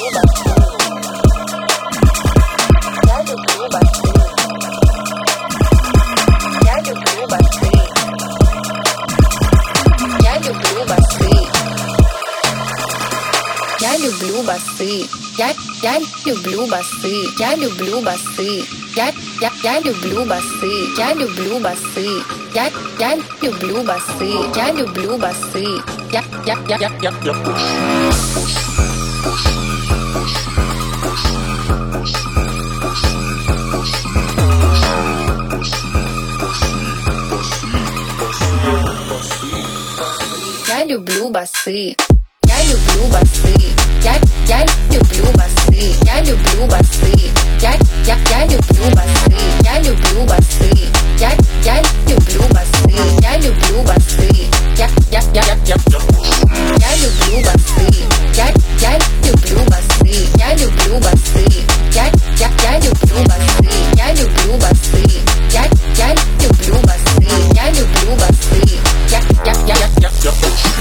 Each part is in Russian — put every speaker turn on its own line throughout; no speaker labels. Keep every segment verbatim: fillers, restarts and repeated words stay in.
Я люблю басы, я, я люблю басы, я люблю басы, я, я, я люблю басы, я люблю басы, я, я люблю басы, я люблю басы, я, я, я, я, я, я. Я люблю басы. Я люблю басы, я, я люблю басы, я люблю басы, я, я, я люблю басы, я люблю басы, я, я люблю басы, я люблю басы, я, я, я, я, я, я люблю басы, я, я люблю басы, я люблю басы, я, я, я люблю басы, я люблю басы, я, я люблю басы, я люблю басы, я, я, я, я, я, я.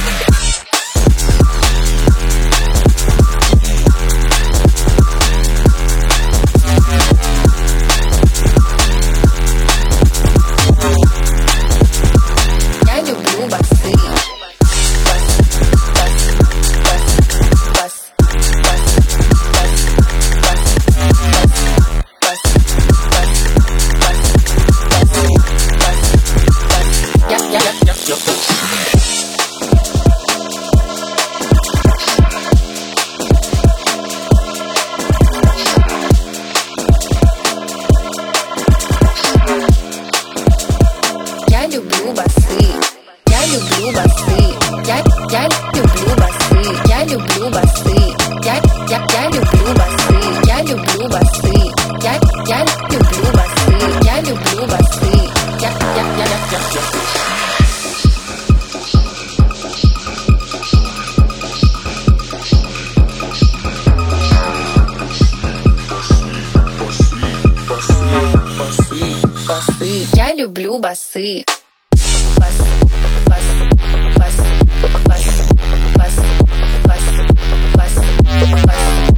Я люблю басы, я люблю басы, я, я люблю басы, я люблю басы, я, я, я люблю басы, я люблю басы, я, я люблю басы, я люблю басы, я, я, я, я, я, я. Басы, я люблю басы. Бас, бас, бас, бас, бас, бас, бас, бас.